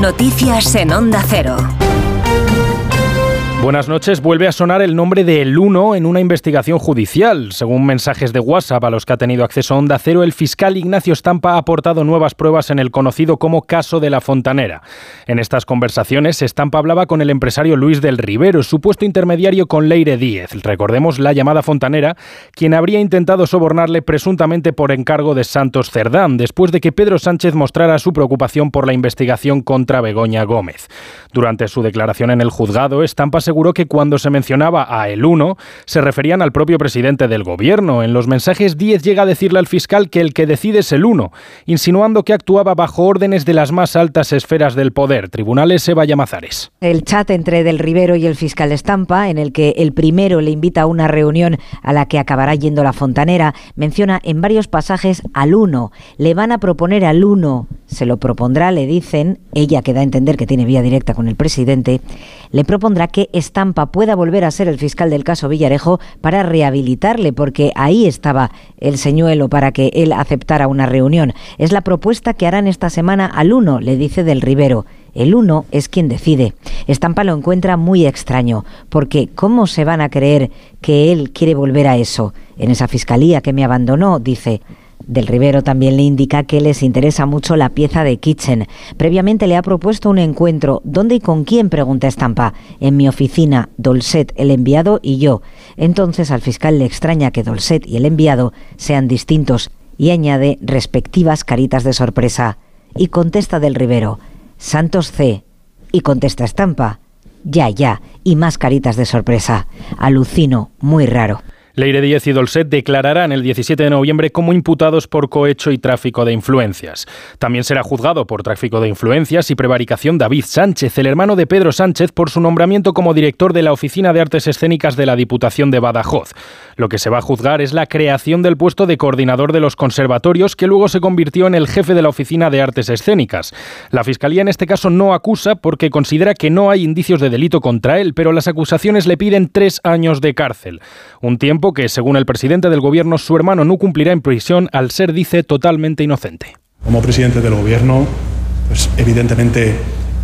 Noticias en Onda Cero. Buenas noches. Vuelve a sonar el nombre de El Uno en una investigación judicial. Según mensajes de WhatsApp a los que ha tenido acceso Onda Cero, el fiscal Ignacio Estampa ha aportado nuevas pruebas en el conocido como caso de La Fontanera. En estas conversaciones, Estampa hablaba con el empresario Luis del Rivero, supuesto intermediario con Leire Díez, recordemos la llamada Fontanera, quien habría intentado sobornarle presuntamente por encargo de Santos Cerdán, después de que Pedro Sánchez mostrara su preocupación por la investigación contra Begoña Gómez. Durante su declaración en el juzgado, Estampa aseguró que cuando se mencionaba a El Uno, se referían al propio presidente del gobierno. En los mensajes, Díez llega a decirle al fiscal que el que decide es El Uno, insinuando que actuaba bajo órdenes de las más altas esferas del poder. Tribunales, Eva Llamazares. El chat entre Del Rivero y el fiscal Estampa, en el que el primero le invita a una reunión a la que acabará yendo La Fontanera, menciona en varios pasajes al Uno. Le van a proponer al Uno, se lo propondrá, le dicen, ella que da a entender que tiene vía directa con el presidente, le propondrá que Estampa pueda volver a ser el fiscal del caso Villarejo para rehabilitarle, porque ahí estaba el señuelo para que él aceptara una reunión. Es la propuesta que harán esta semana al Uno, le dice Del Rivero. El Uno es quien decide. Estampa lo encuentra muy extraño, porque ¿cómo se van a creer que él quiere volver a eso? En esa fiscalía que me abandonó, dice. Del Rivero también le indica que les interesa mucho la pieza de Kitchen. Previamente le ha propuesto un encuentro. ¿Dónde y con quién?, pregunta Estampa. En mi oficina, Dolcet, el enviado y yo. Entonces al fiscal le extraña que Dolcet y el enviado sean distintos y añade respectivas caritas de sorpresa. Y contesta Del Rivero, Santos C. Y contesta Estampa, ya, y más caritas de sorpresa. Alucino, muy raro. Leire Díez y Dolcet declararán el 17 de noviembre como imputados por cohecho y tráfico de influencias. También será juzgado por tráfico de influencias y prevaricación David Sánchez, el hermano de Pedro Sánchez, por su nombramiento como director de la Oficina de Artes Escénicas de la Diputación de Badajoz. Lo que se va a juzgar es la creación del puesto de coordinador de los conservatorios, que luego se convirtió en el jefe de la Oficina de Artes Escénicas. La Fiscalía en este caso no acusa porque considera que no hay indicios de delito contra él, pero las acusaciones le piden 3 años de cárcel. Un tiempo que, según el presidente del gobierno, su hermano no cumplirá en prisión al ser, dice, totalmente inocente. Como presidente del gobierno, pues evidentemente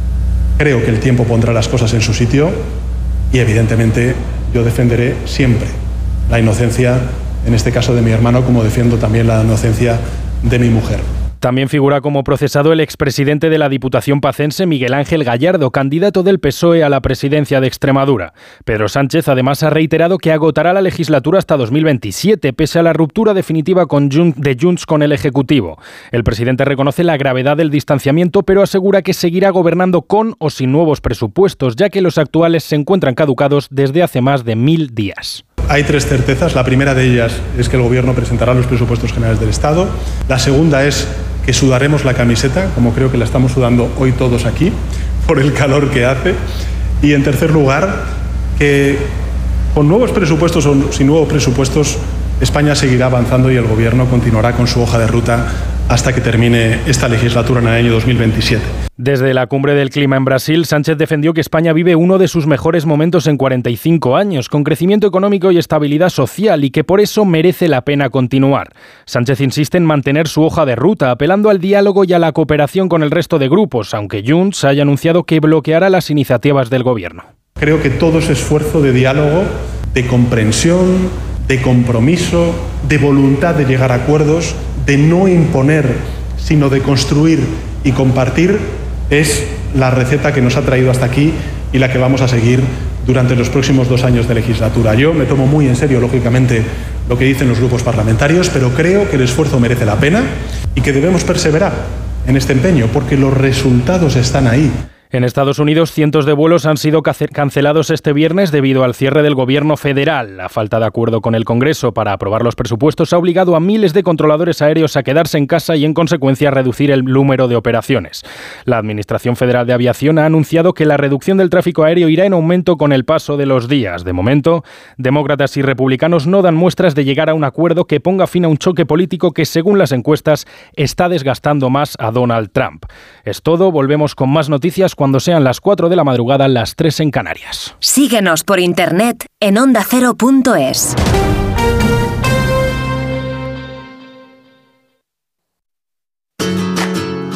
creo que el tiempo pondrá las cosas en su sitio y evidentemente yo defenderé siempre la inocencia, en este caso de mi hermano, como defiendo también la inocencia de mi mujer. También figura como procesado el expresidente de la Diputación pacense, Miguel Ángel Gallardo, candidato del PSOE a la presidencia de Extremadura. Pedro Sánchez además ha reiterado que agotará la legislatura hasta 2027, pese a la ruptura definitiva de Junts con el Ejecutivo. El presidente reconoce la gravedad del distanciamiento, pero asegura que seguirá gobernando con o sin nuevos presupuestos, ya que los actuales se encuentran caducados desde hace más de 1000 días. Hay 3 certezas. La primera de ellas es que el Gobierno presentará los presupuestos generales del Estado. La segunda es que sudaremos la camiseta, como creo que la estamos sudando hoy todos aquí, por el calor que hace. Y en tercer lugar, que con nuevos presupuestos o sin nuevos presupuestos, España seguirá avanzando y el Gobierno continuará con su hoja de ruta hasta que termine esta legislatura en el año 2027. Desde la cumbre del clima en Brasil, Sánchez defendió que España vive uno de sus mejores momentos en 45 años, con crecimiento económico y estabilidad social, y que por eso merece la pena continuar. Sánchez insiste en mantener su hoja de ruta, apelando al diálogo y a la cooperación con el resto de grupos, aunque Junts haya anunciado que bloqueará las iniciativas del gobierno. Creo que todo ese esfuerzo de diálogo, de comprensión, de compromiso, de voluntad de llegar a acuerdos, de no imponer, sino de construir y compartir, es la receta que nos ha traído hasta aquí y la que vamos a seguir durante los próximos 2 años de legislatura. Yo me tomo muy en serio, lógicamente, lo que dicen los grupos parlamentarios, pero creo que el esfuerzo merece la pena y que debemos perseverar en este empeño, porque los resultados están ahí. En Estados Unidos, cientos de vuelos han sido cancelados este viernes debido al cierre del gobierno federal. La falta de acuerdo con el Congreso para aprobar los presupuestos ha obligado a miles de controladores aéreos a quedarse en casa y, en consecuencia, a reducir el número de operaciones. La Administración Federal de Aviación ha anunciado que la reducción del tráfico aéreo irá en aumento con el paso de los días. De momento, demócratas y republicanos no dan muestras de llegar a un acuerdo que ponga fin a un choque político que, según las encuestas, está desgastando más a Donald Trump. Es todo, volvemos con más noticias cuando sean las 4 de la madrugada, las 3 en Canarias. Síguenos por internet en ondacero.es.